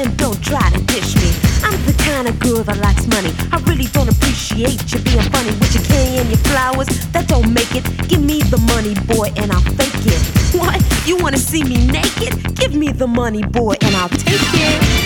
and don't try to dish me. I'm the kind of girl that likes money. I really don't appreciate you being funny with your candy and your flowers. That don't make it. Give me the money, boy, and I'll fake it. What? You wanna see me naked? Give me the money, boy, and I'll take it.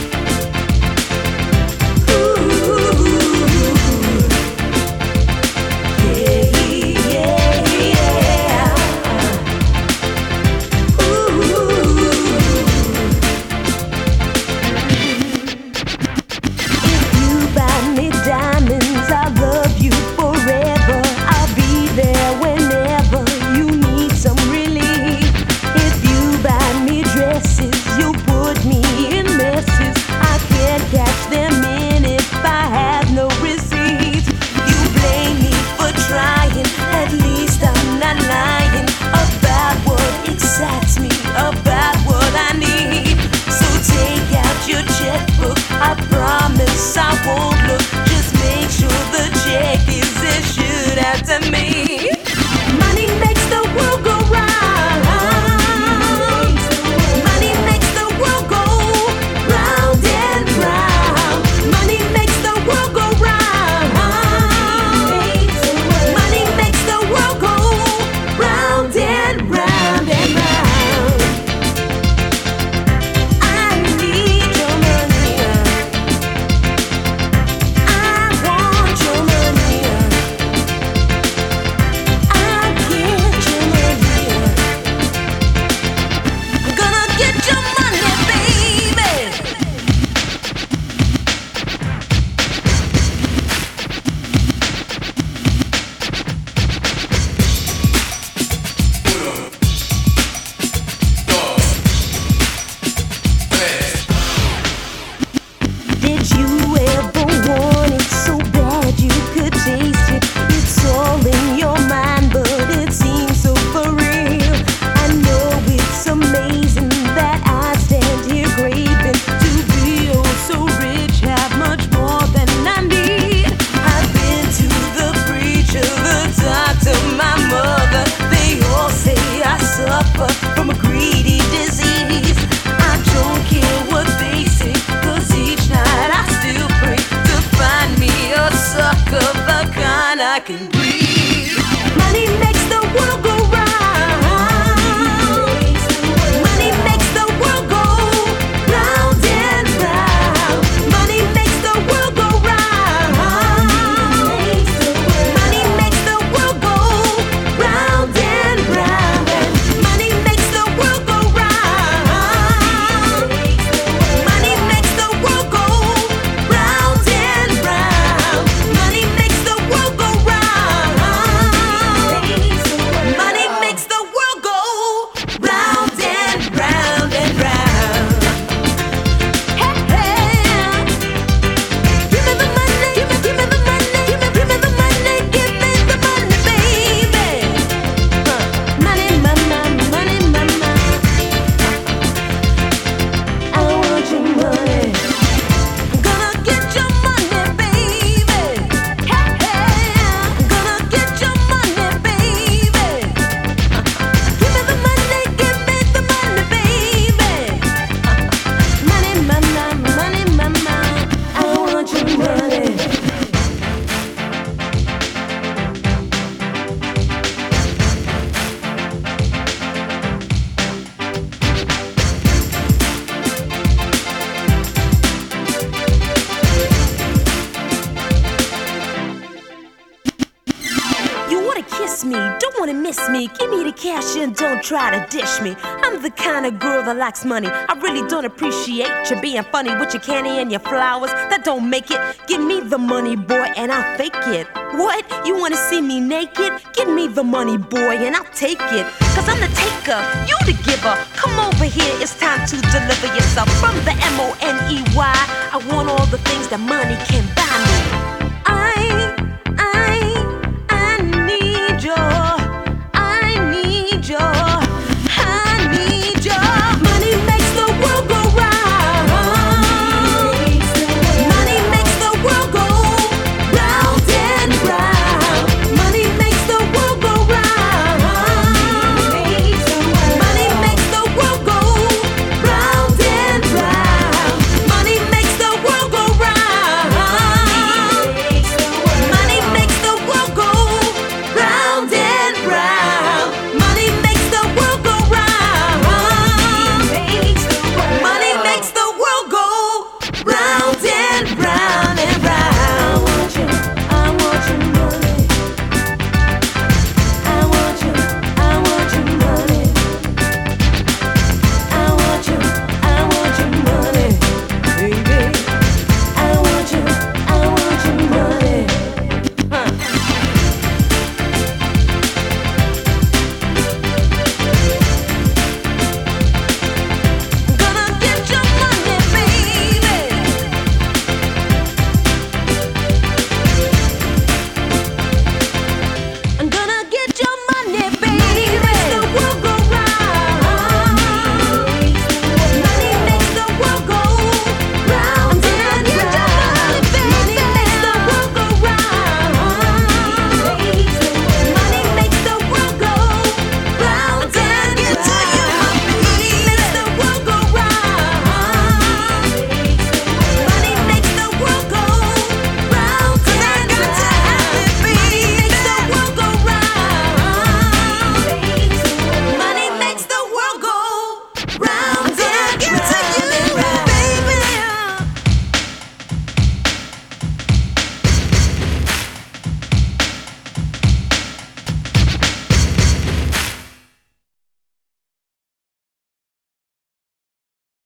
Me, don't wanna miss me. Give me the cash and don't try to dish me. I'm the kind of girl that likes money. I really don't appreciate you being funny with your candy and your flowers. That don't make it. Give me the money, boy, and I'll fake it. What? You wanna see me naked? Give me the money, boy, and I'll take it. Cause I'm the taker, you the giver. Come over here, it's time to deliver yourself. From the MONEY, I want all the things that money can